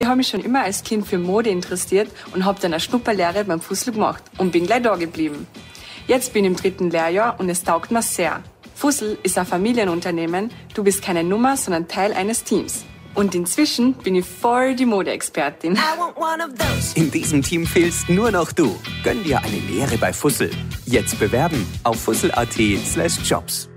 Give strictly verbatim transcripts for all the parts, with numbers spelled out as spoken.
Ich habe mich schon immer als Kind für Mode interessiert und habe dann eine Schnupperlehre beim Fussel gemacht und bin gleich da geblieben. Jetzt bin ich im dritten Lehrjahr und es taugt mir sehr. Fussel ist ein Familienunternehmen, du bist keine Nummer, sondern Teil eines Teams. Und inzwischen bin ich voll die Modeexpertin. In diesem Team fehlst nur noch du. Gönn dir eine Lehre bei Fussel. Jetzt bewerben auf fussel.at slash jobs.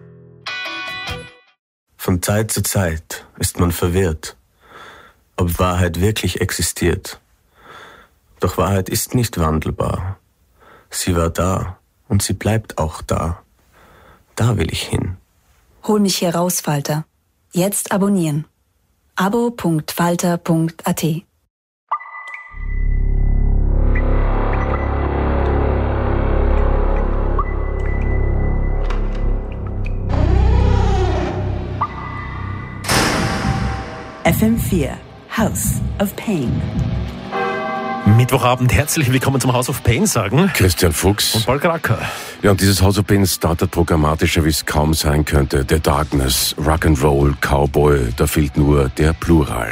Von Zeit zu Zeit ist man verwirrt, ob Wahrheit wirklich existiert. Doch Wahrheit ist nicht wandelbar. Sie war da und sie bleibt auch da. Da will ich hin. Hol mich hier raus, Falter. Jetzt abonnieren. abo punkt falter punkt at. F M vier, House of Pain. Mittwochabend, herzlich willkommen zum House of Pain, sagen Christian Fuchs und Paul Kracker. Ja, und dieses House of Pain startet programmatischer, wie es kaum sein könnte. The Darkness, Rock'n'Roll, Cowboy, da fehlt nur der Plural.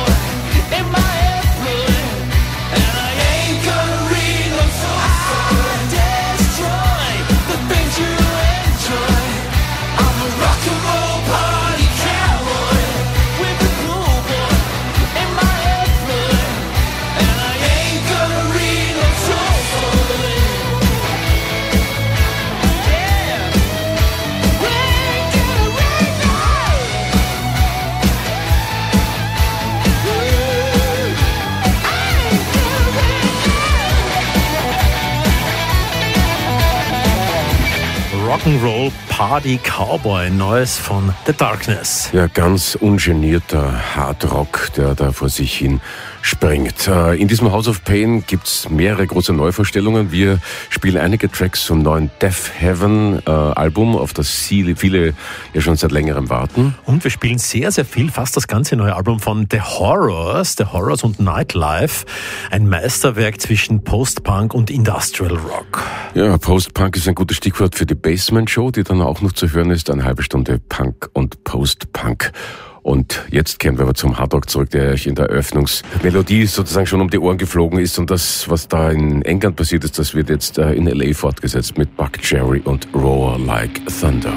And I ain't gonna read no songs. Rock'n'Roll Party Cowboy, Neues von The Darkness. Ja, ganz ungenierter Hardrock, der da vor sich hin springt. In diesem House of Pain gibt's mehrere große Neuvorstellungen. Wir spielen einige Tracks zum neuen Death Heaven äh, Album, auf das viele ja schon seit längerem warten. Und wir spielen sehr, sehr viel, fast das ganze neue Album von The Horrors, The Horrors und Nightlife. Ein Meisterwerk zwischen Post-Punk und Industrial Rock. Ja, Post-Punk ist ein gutes Stichwort für die Basement Show, die dann auch noch zu hören ist. Eine halbe Stunde Punk und Post-Punk. Und jetzt kehren wir aber zum Hardrock zurück, der euch in der Eröffnungsmelodie sozusagen schon um die Ohren geflogen ist. Und das, was da in England passiert ist, das wird jetzt in L A fortgesetzt mit Buckcherry und Roar Like Thunder.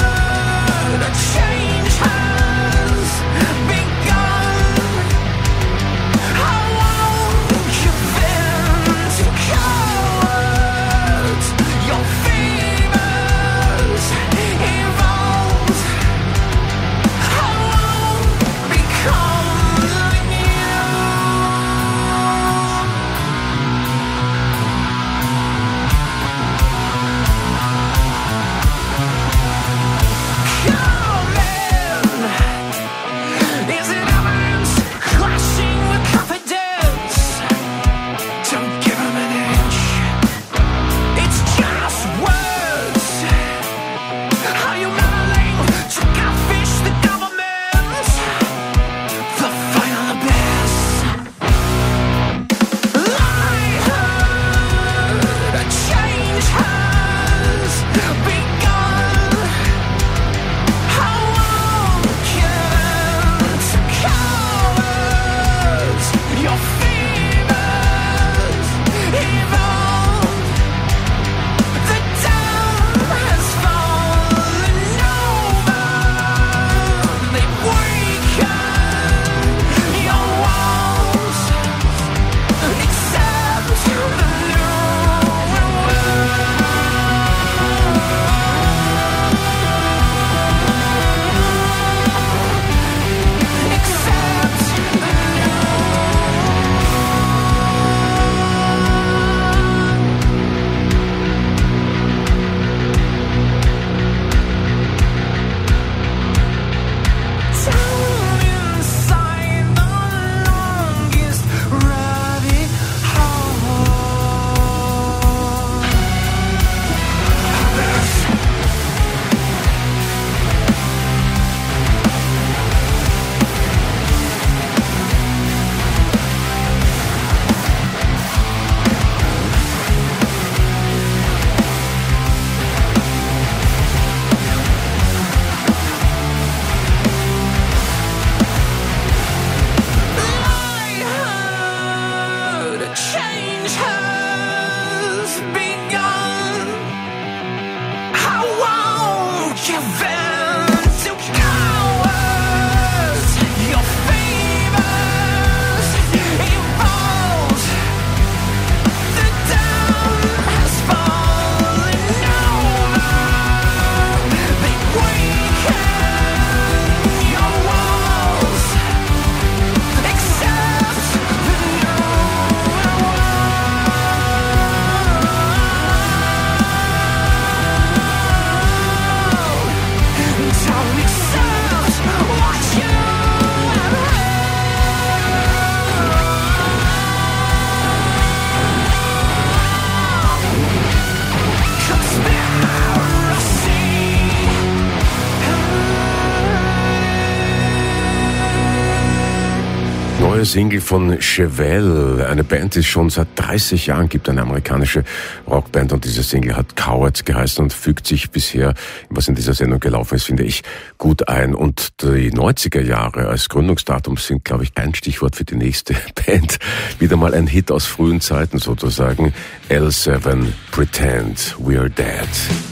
Change has begun. Neue Single von Chevelle. Eine Band, die es schon seit dreißig Jahren gibt, eine amerikanische Rockband, und diese Single hat Cowards geheißen und fügt sich bisher, was in dieser Sendung gelaufen ist, finde ich, gut ein. Und die neunziger Jahre als Gründungsdatum sind, glaube ich, ein Stichwort für die nächste Band. Wieder mal ein Hit aus frühen Zeiten sozusagen. L seven, Pretend We're Dead.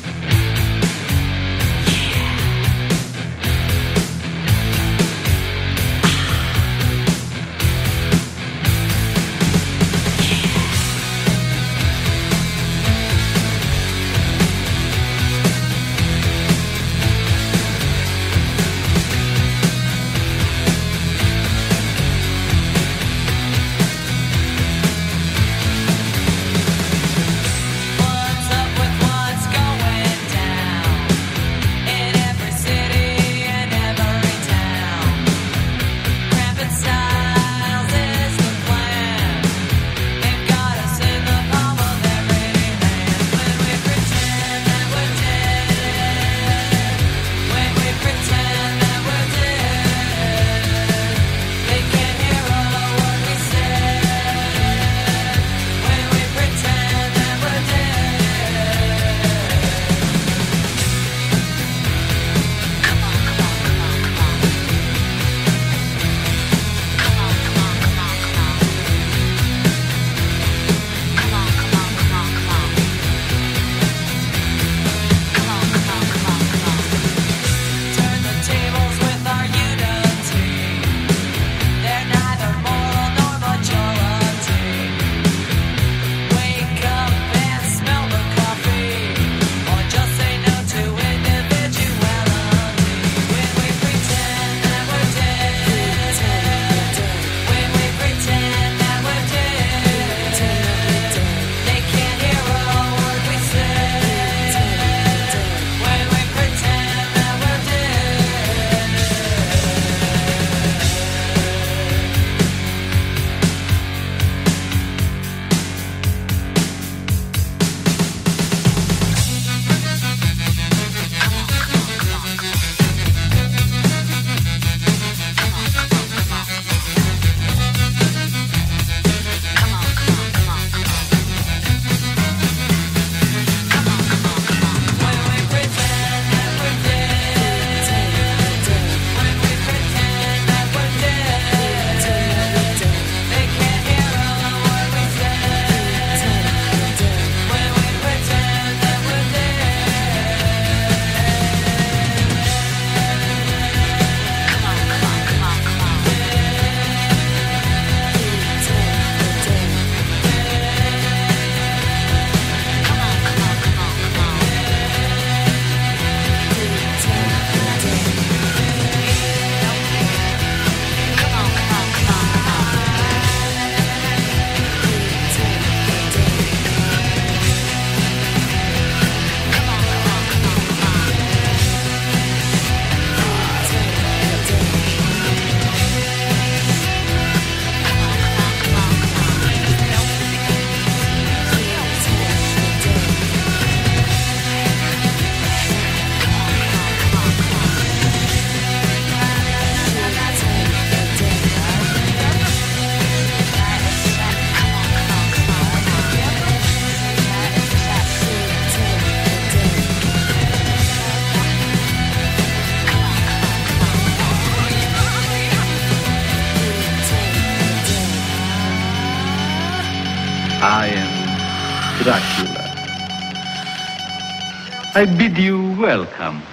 I am Dracula. I bid you welcome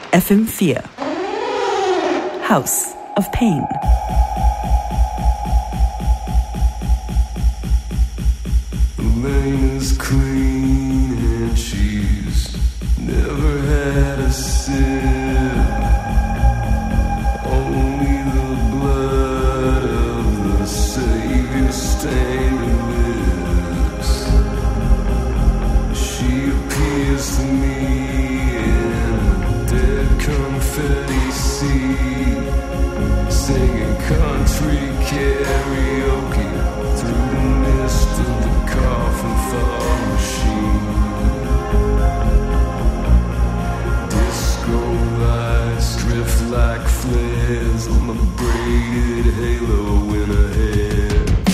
F M vier House of Pain. Lane is clean and she's never had a sip. Only the blood of the Savior stained her lips. She appears to me in a dead confetti sea, singing country karaoke through the mist of the coffin fog machine. Disco lights drift like flares on the braided halo in her hair.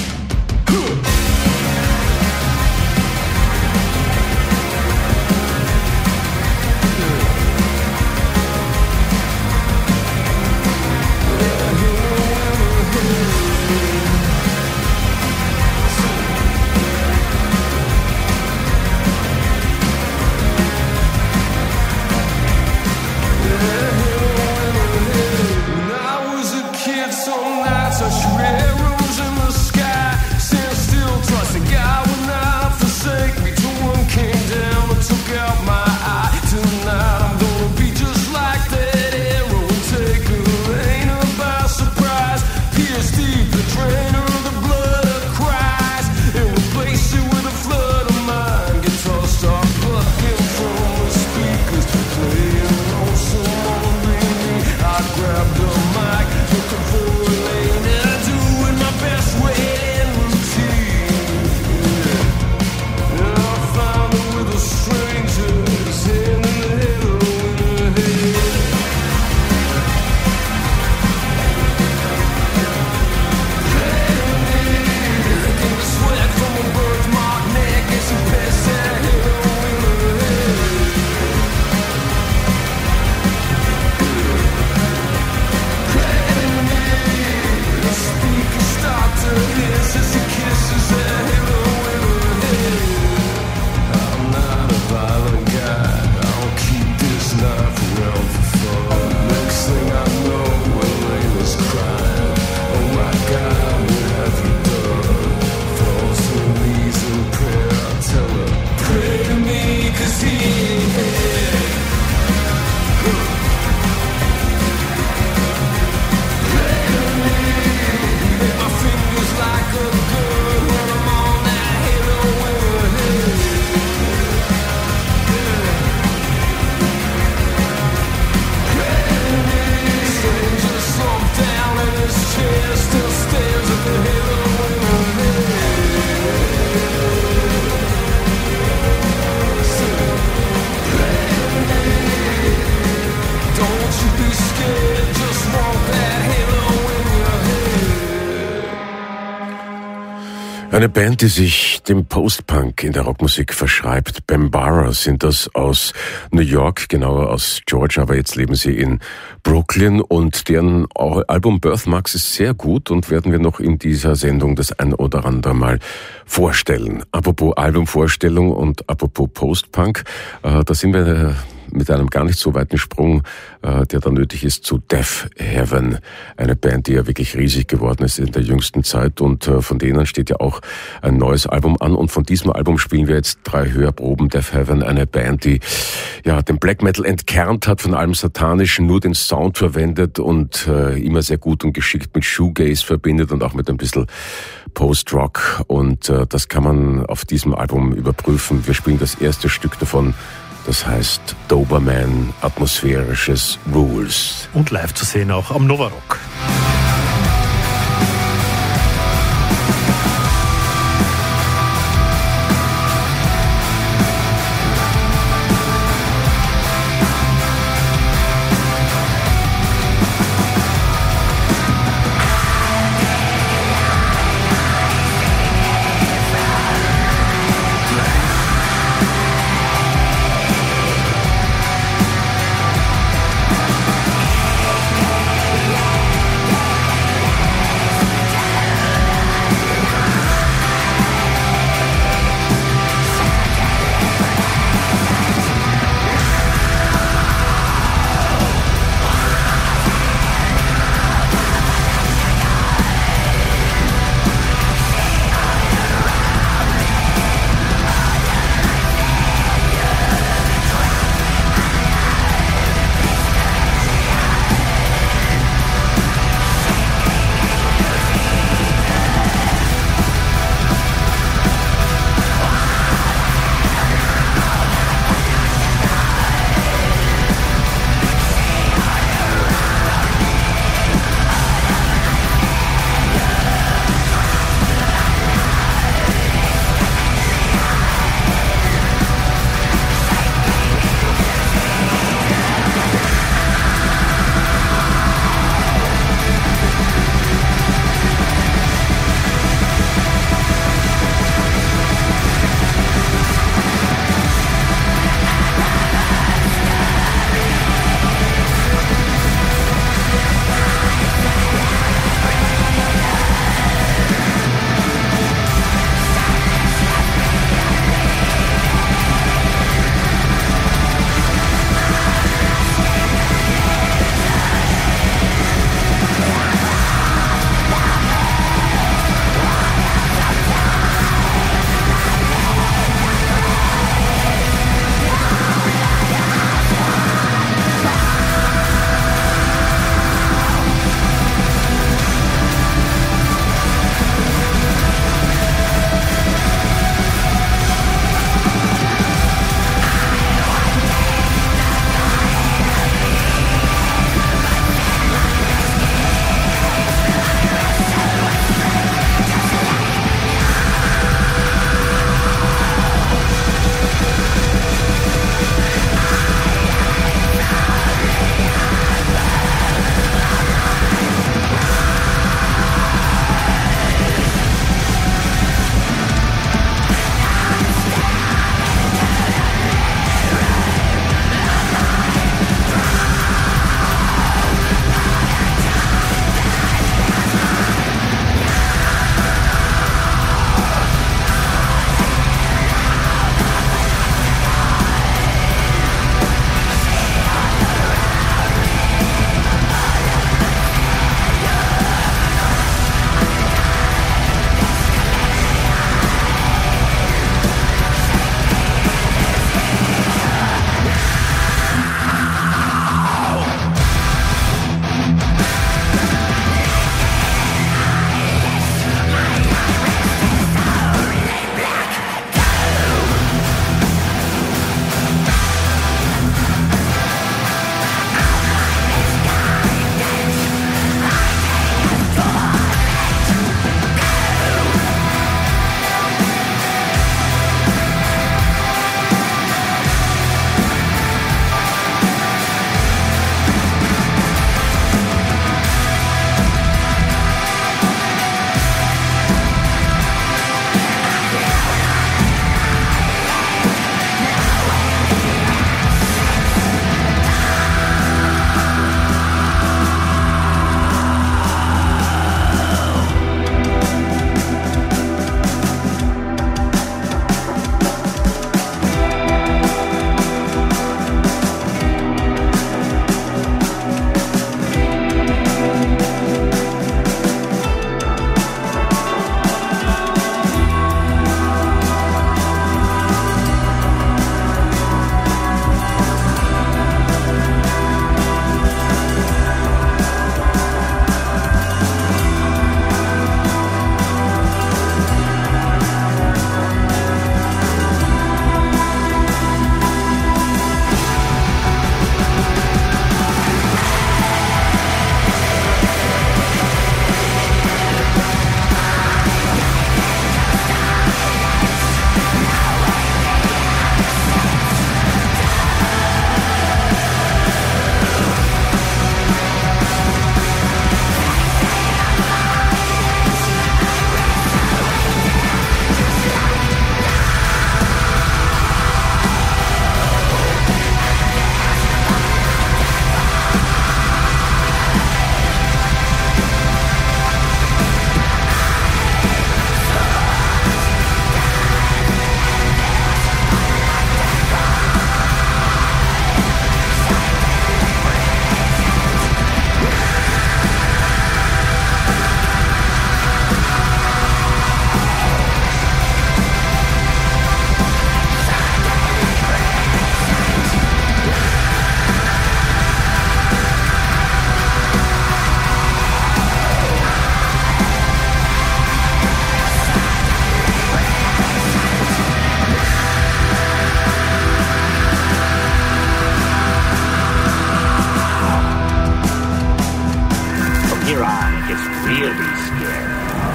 Eine Band, die sich dem Post-Punk in der Rockmusik verschreibt. Bambara sind das aus New York, genauer aus Georgia, aber jetzt leben sie in Brooklyn und deren Album Birthmarks ist sehr gut und werden wir noch in dieser Sendung das ein oder andere Mal vorstellen. Apropos Albumvorstellung und apropos Post-Punk, äh, da sind wir mit einem gar nicht so weiten Sprung, äh, der da nötig ist, zu Death Heaven. Eine Band, die ja wirklich riesig geworden ist in der jüngsten Zeit und äh, von denen steht ja auch ein neues Album an und von diesem Album spielen wir jetzt drei Hörproben. Death Heaven, eine Band, die ja den Black Metal entkernt hat von allem Satanischen, nur den Sound verwendet und äh, immer sehr gut und geschickt mit Shoegaze verbindet und auch mit ein bisschen Post-Rock und äh, das kann man auf diesem Album überprüfen. Wir spielen das erste Stück davon. Das heißt Doberman, atmosphärisches Rules. Und live zu sehen auch am Nova Rock. Down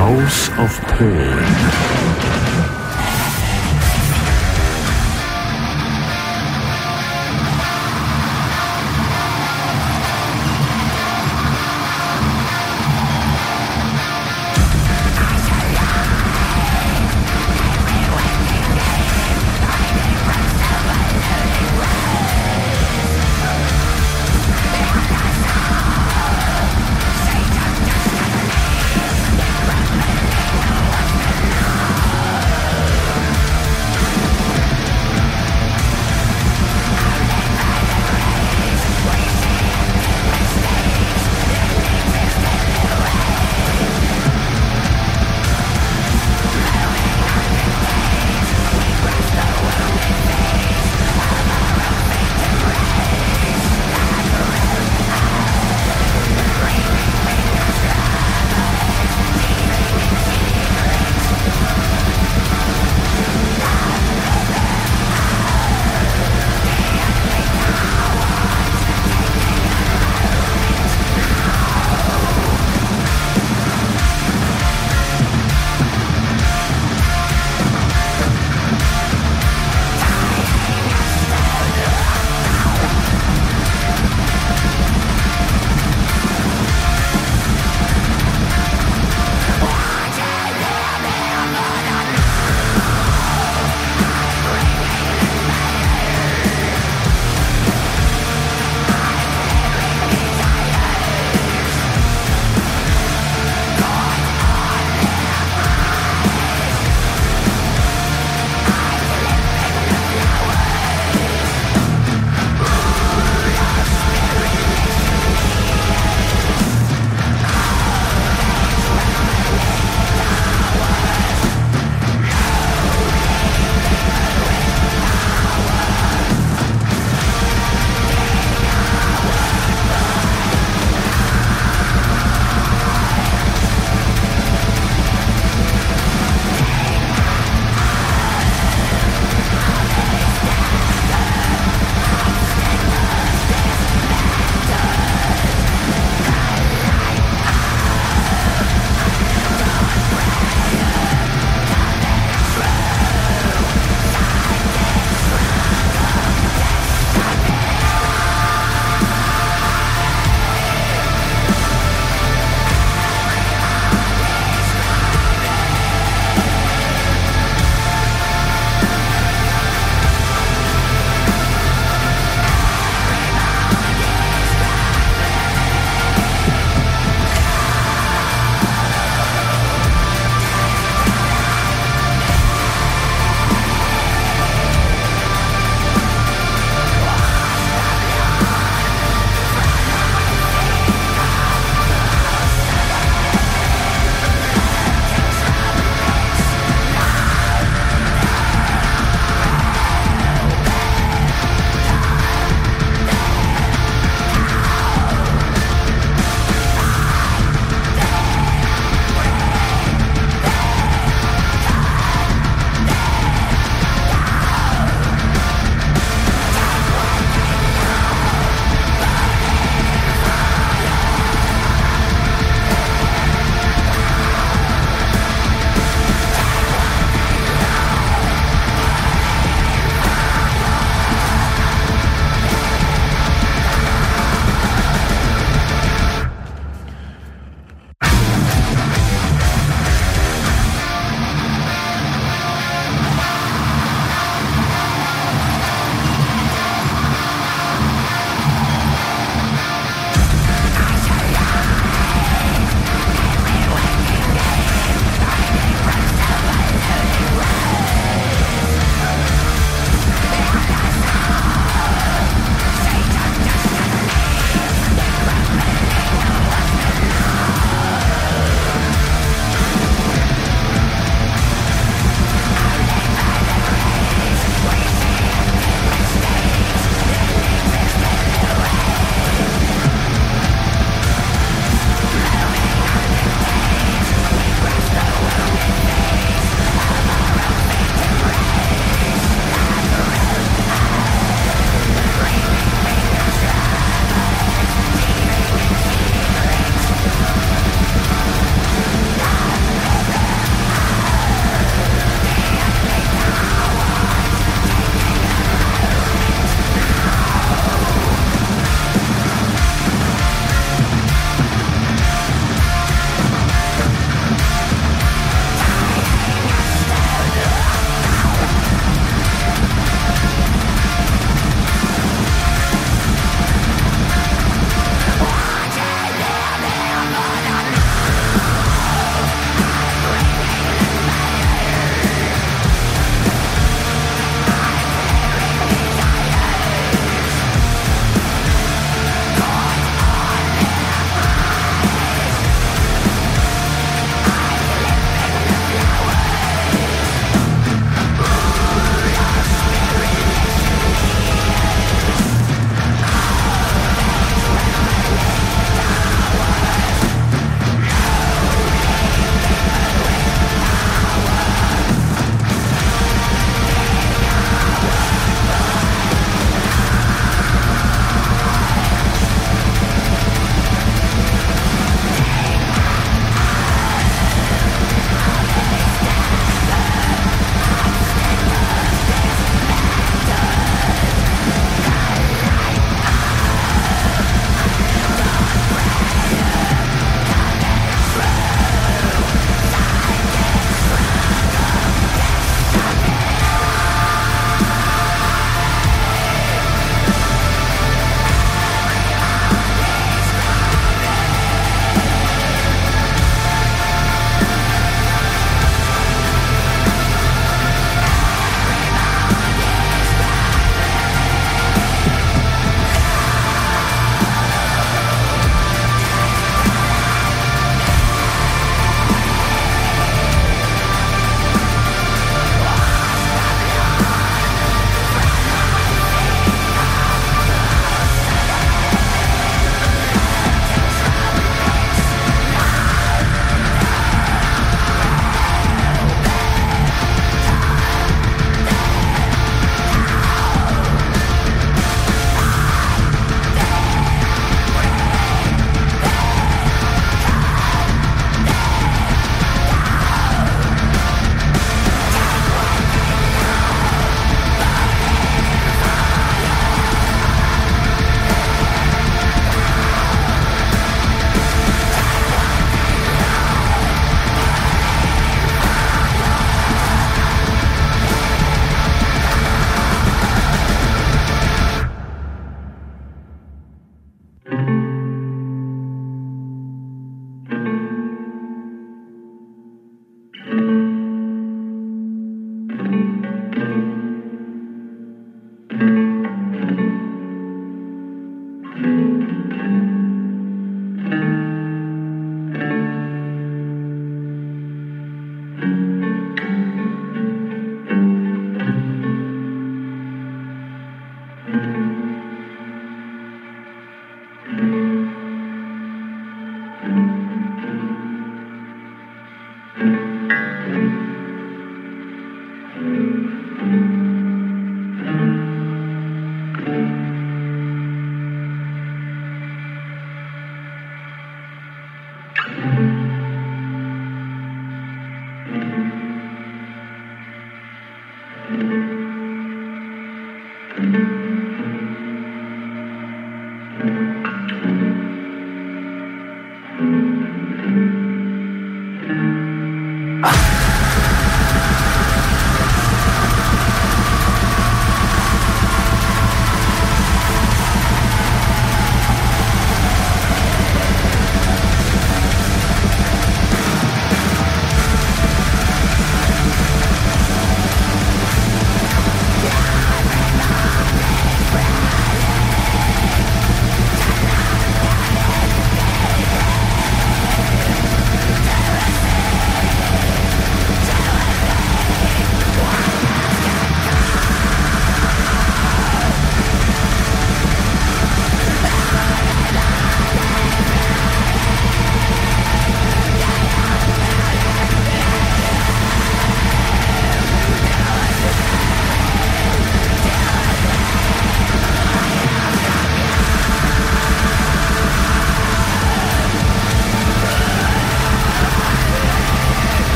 House of Pain.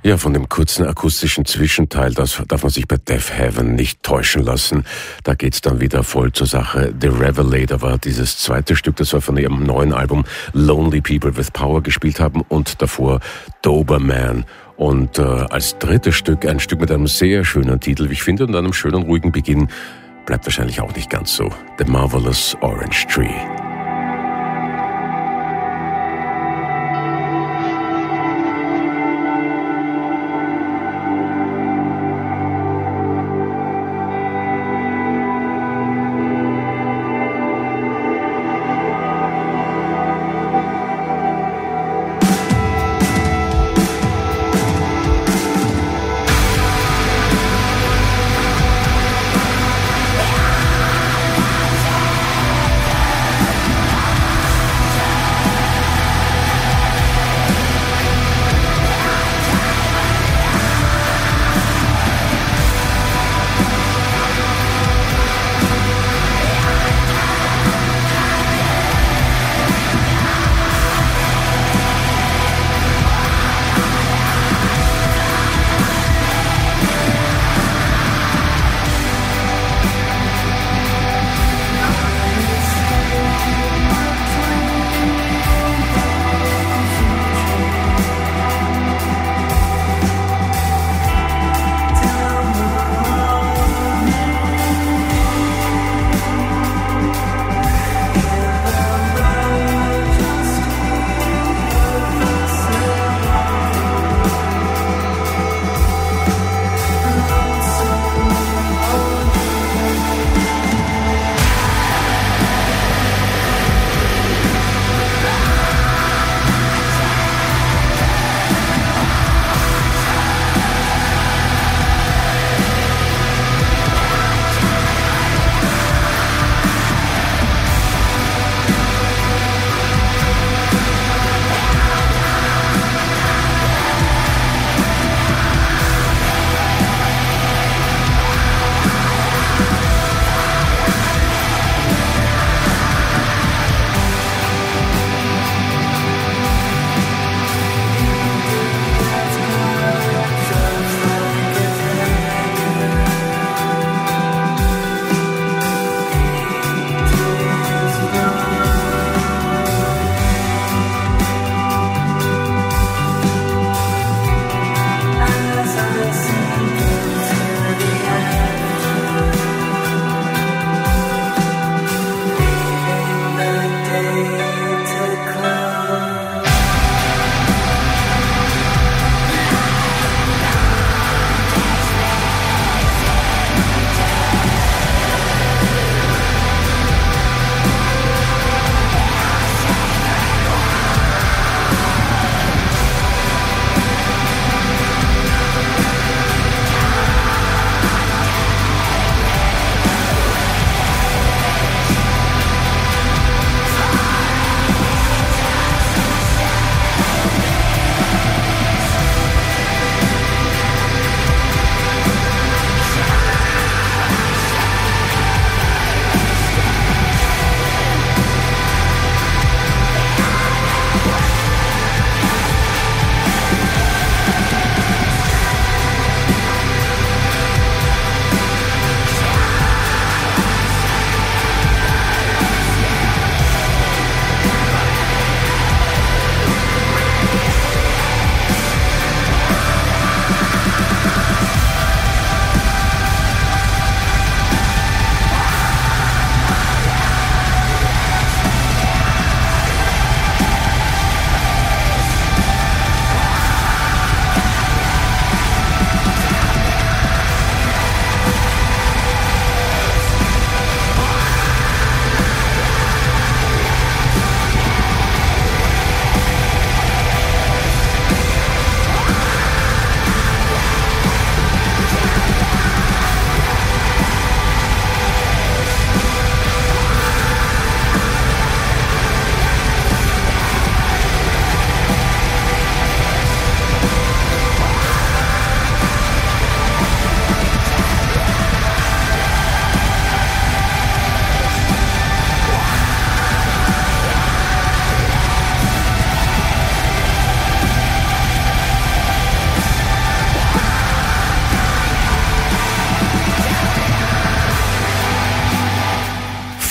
Ja, von dem kurzen akustischen Zwischenteil, das darf man sich bei Deaf Heaven nicht täuschen lassen. Da geht's dann wieder voll zur Sache. The Revelator war dieses zweite Stück, das wir von ihrem neuen Album Lonely People with Power gespielt haben und davor Doberman. Und äh, als drittes Stück ein Stück mit einem sehr schönen Titel, wie ich finde, und einem schönen, ruhigen Beginn, bleibt wahrscheinlich auch nicht ganz so. The Marvelous Orange Tree. Yeah.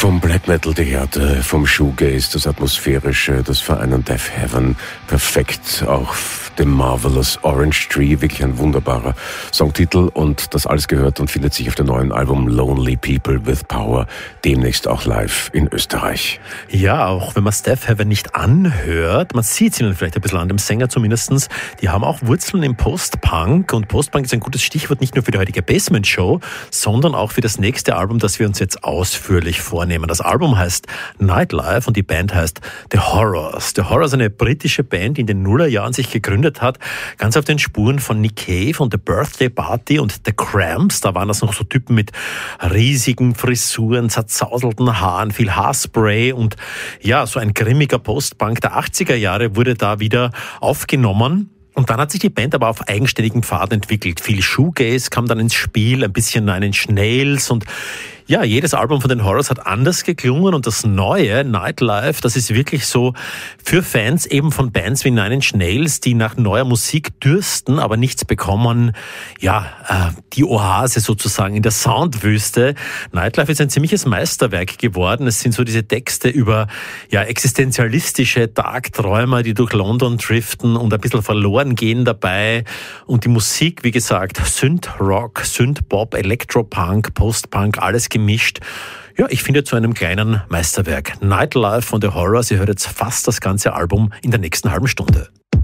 Vom Black Metal die Härte, vom Shoegaze das Atmosphärische, das Vereinen Death Heaven, perfekt auch dem Marvelous Orange Tree, wirklich ein wunderbarer Songtitel und das alles gehört und findet sich auf dem neuen Album Lonely People with Power, demnächst auch live in Österreich. Ja, auch wenn man Death Heaven nicht anhört, man sieht es ihnen vielleicht ein bisschen an, dem Sänger zumindestens, die haben auch Wurzeln im Post-Punk und Post-Punk ist ein gutes Stichwort nicht nur für die heutige Basement-Show, sondern auch für das nächste Album, das wir uns jetzt ausführlich vornehmen. Das Album heißt Nightlife und die Band heißt The Horrors. The Horrors ist eine britische Band, die in den Nullerjahren sich gegründet hat, ganz auf den Spuren von Nick Cave und The Birthday Party und The Cramps. Da waren das noch so Typen mit riesigen Frisuren, zerzauselten Haaren, viel Haarspray und ja, so ein grimmiger Postpunk der achtziger Jahre wurde da wieder aufgenommen. Und dann hat sich die Band aber auf eigenständigen Pfad entwickelt. Viel Shoegaze kam dann ins Spiel, ein bisschen Nine Inch Nails und ja, jedes Album von den Horrors hat anders geklungen und das neue Nightlife, das ist wirklich so für Fans eben von Bands wie Nine Inch Nails, die nach neuer Musik dürsten, aber nichts bekommen. Ja, äh, die Oase sozusagen in der Soundwüste. Nightlife ist ein ziemliches Meisterwerk geworden. Es sind so diese Texte über ja existenzialistische Tagträumer, die durch London driften und ein bisschen verloren gehen dabei. Und die Musik, wie gesagt, Synth-Rock, Synth-Pop, Elektropunk, Post-Punk, alles gemischt. Ja, ich finde zu einem kleinen Meisterwerk. Nightlife von The Horrors. Ihr hört jetzt fast das ganze Album in der nächsten halben Stunde.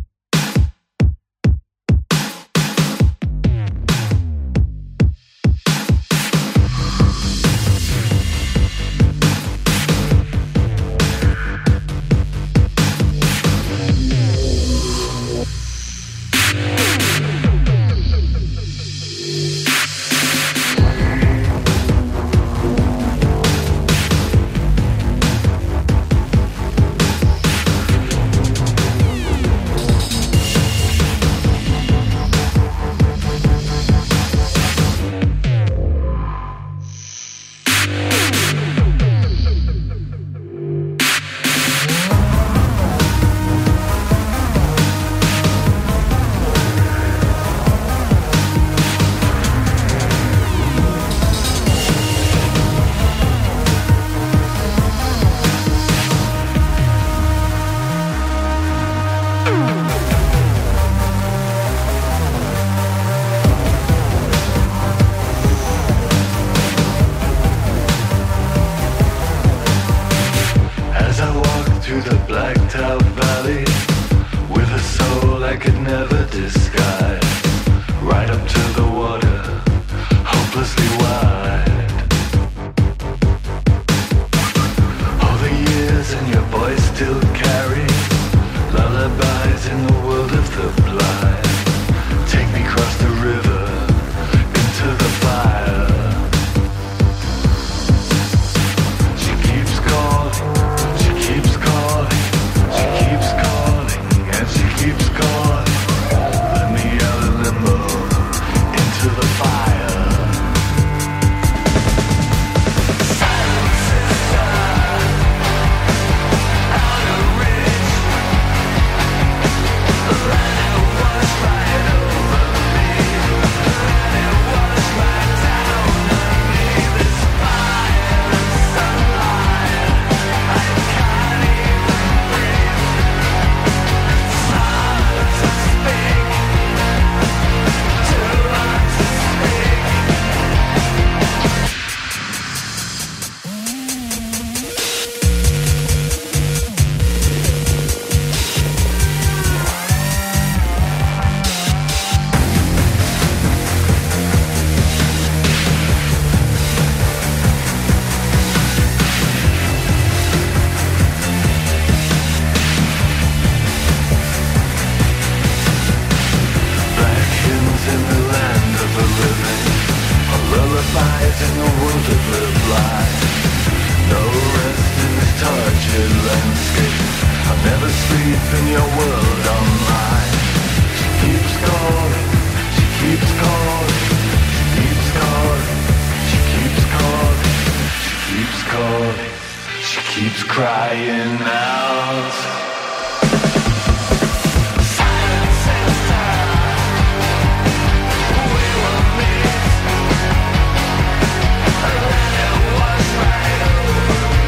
crying out. Silence inside. We will meet. And then it was right over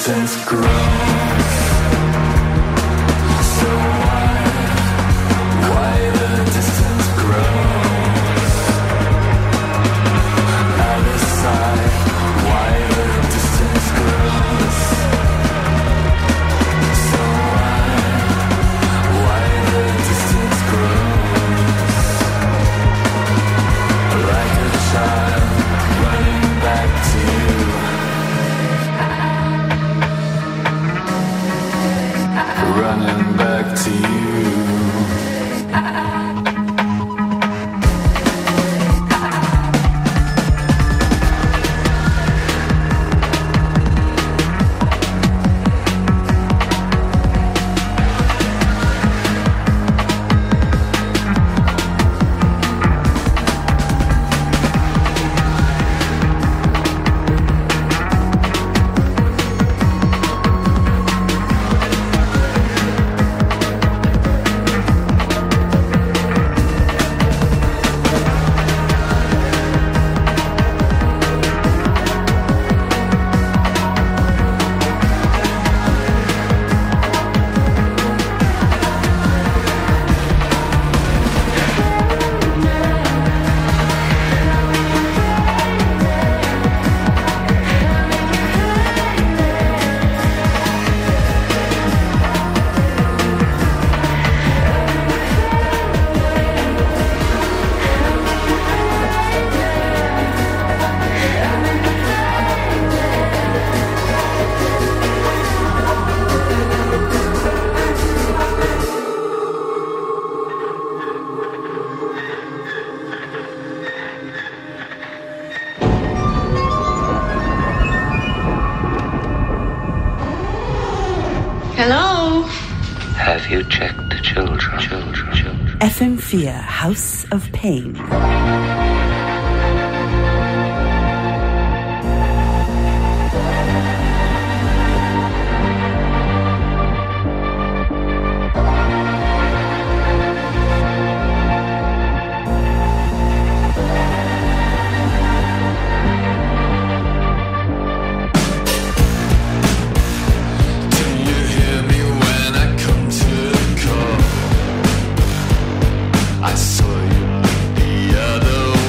distance grows. So why, why the distance grows? Other side, why the distance grows? So why, why the distance grows? Like a child running back to you. Running back to you. Hello? Have you checked the children? Children, children. F M four, House of Pain. I saw you the other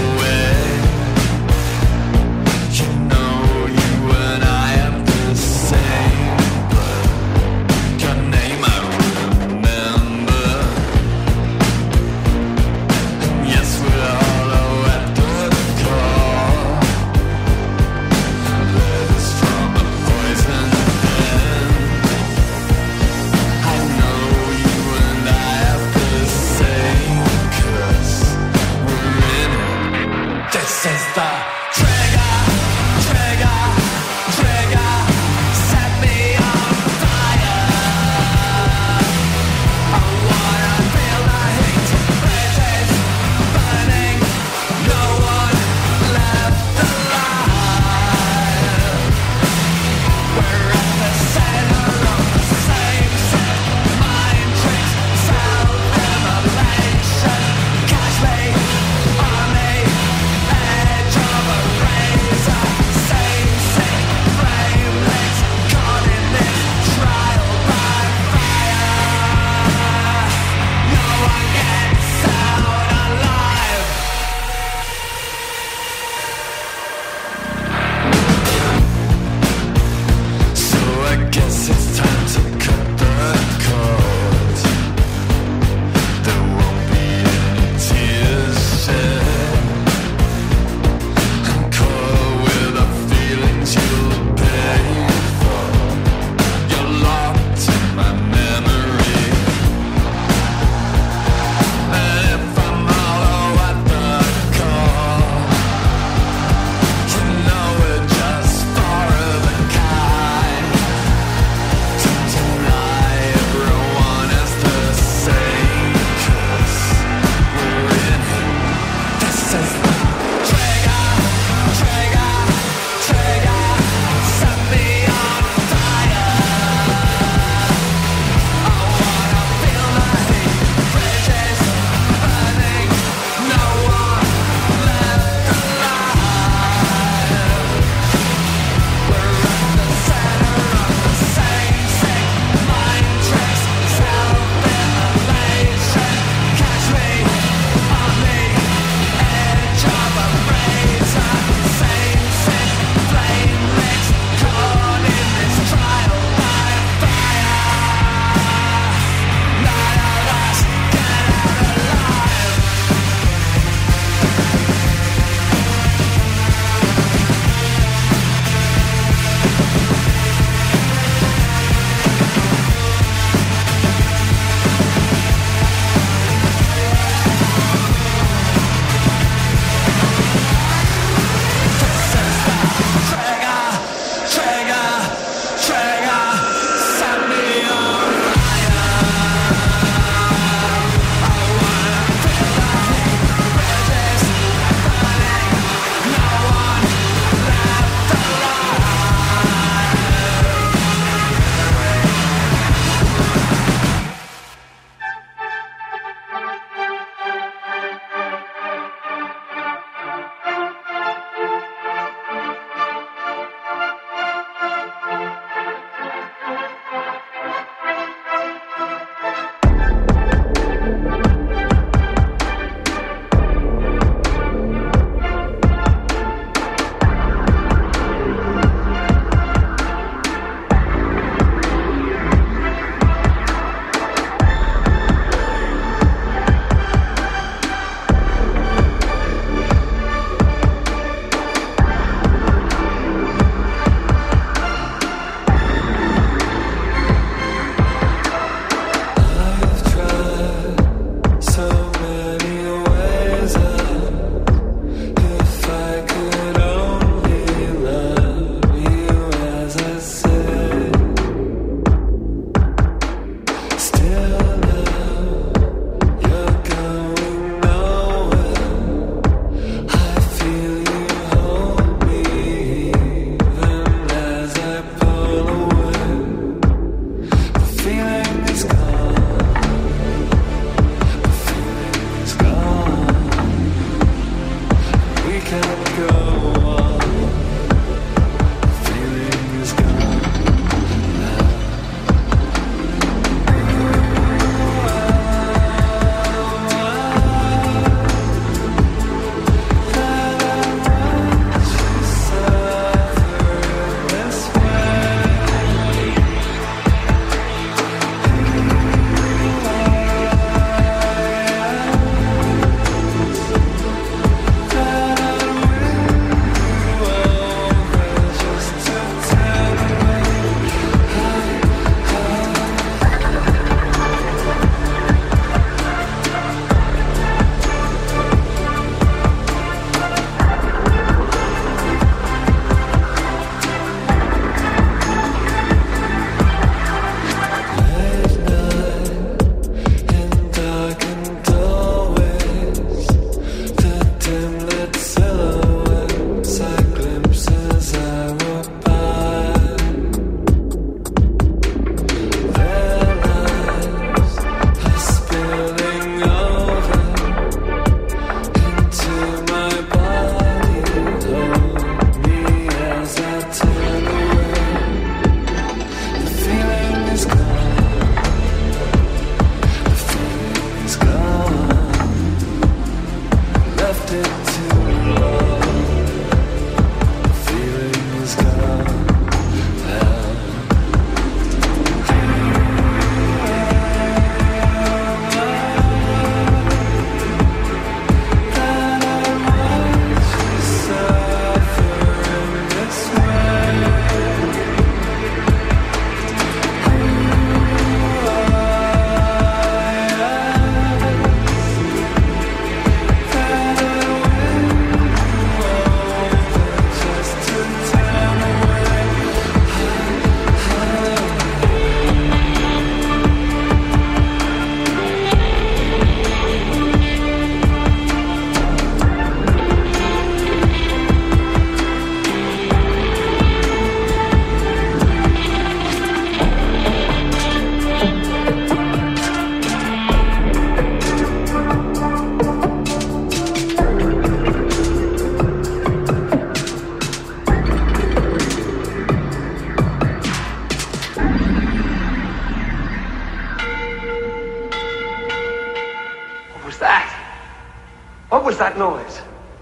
was that noise?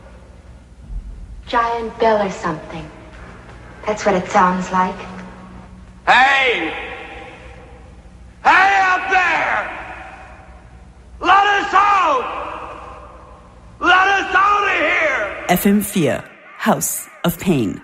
Giant bell or something. That's what it sounds like. Hey! Hey up there! Let us out! Let us out of here! F M four, House of Pain.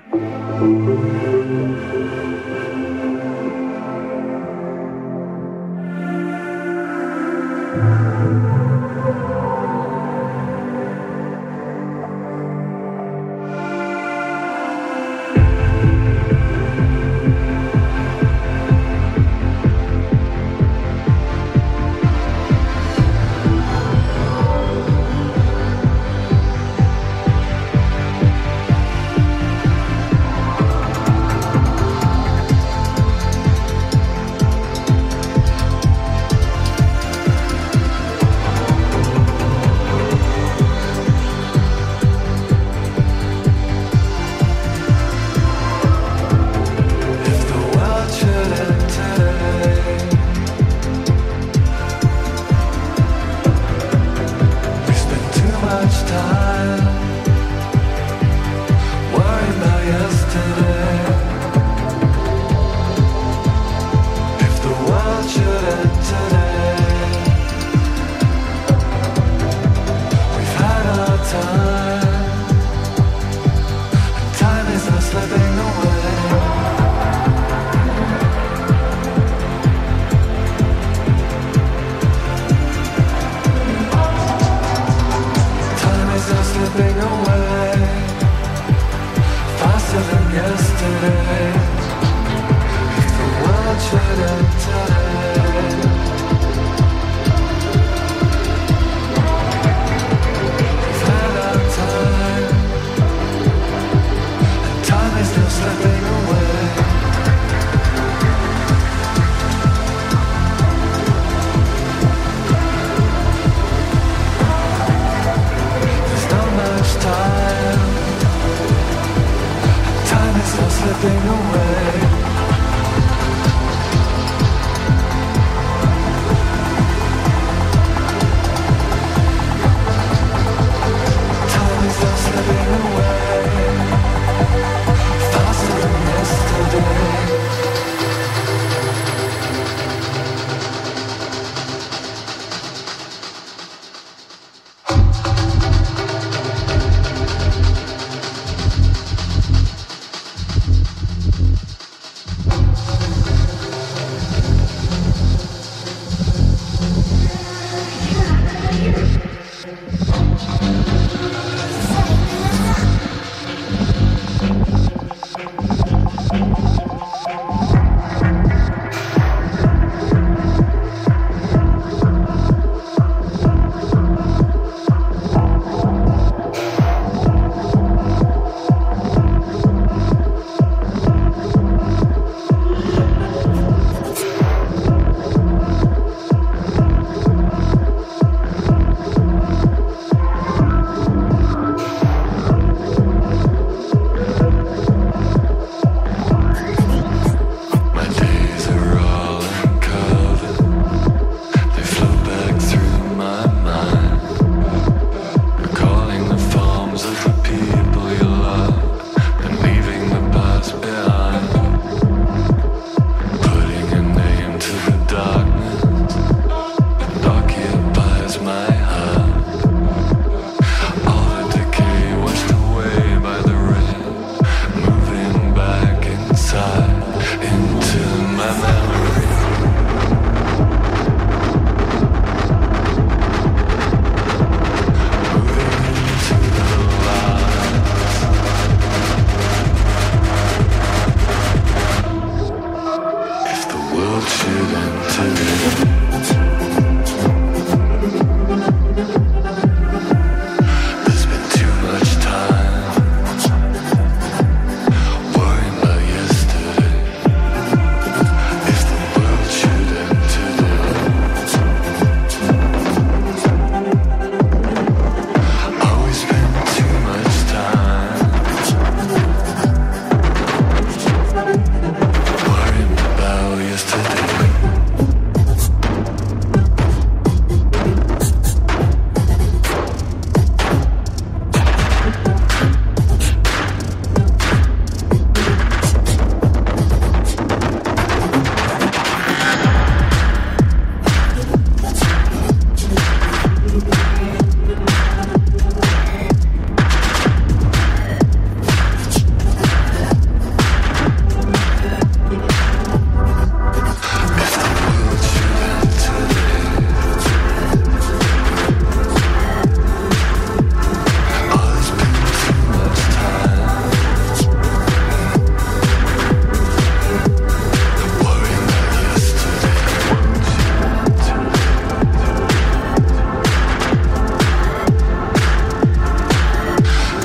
Should enter